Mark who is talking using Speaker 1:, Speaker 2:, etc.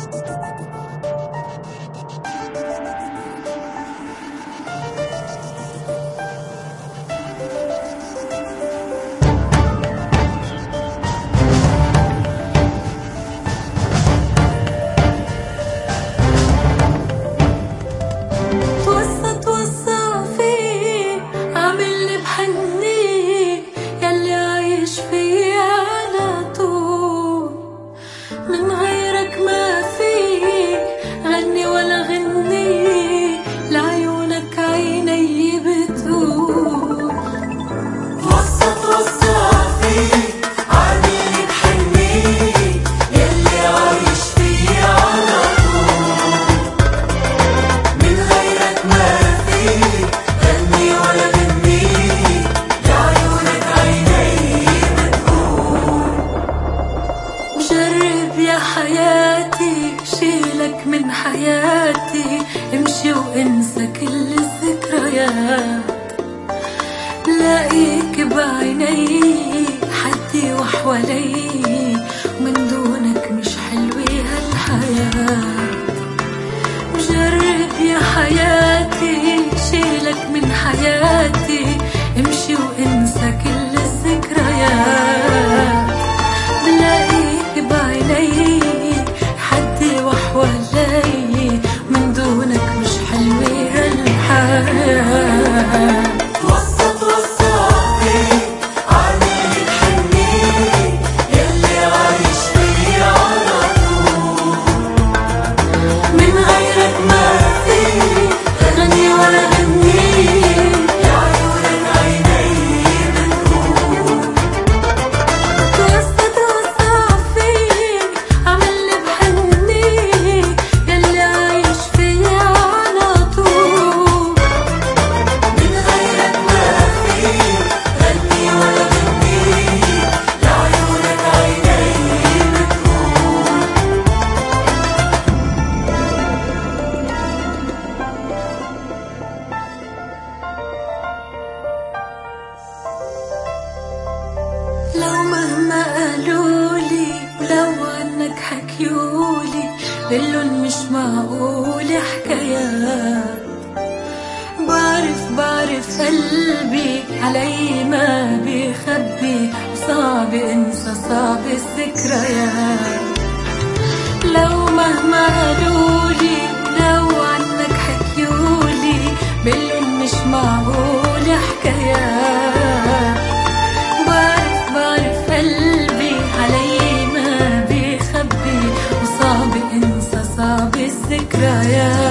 Speaker 1: حياتي شيلك من حياتي، امشي وانسى كل الذكريات. لاقيك بعيني حدي وحوالي، من دونك مش حلوة هالحياة. جرب يا حياتي شيلك من حياتي، امشي وانسى كل الذكريات. بلاقيك بعيني حدي وحوالي، من دونك مش حلوة هالحياة. لو مهما قالولي ولو عنك حكيولي، قلن مش معقول حكايات. بعرف قلبي علي ما بيخبي، وصعب انسى صعب الذكريات. لو مهما قالولي ولو عنك حكيولي، قلن مش معقول حكايات. قلبي علي ما بيخبي، وصعب انسى صعب الذكريات.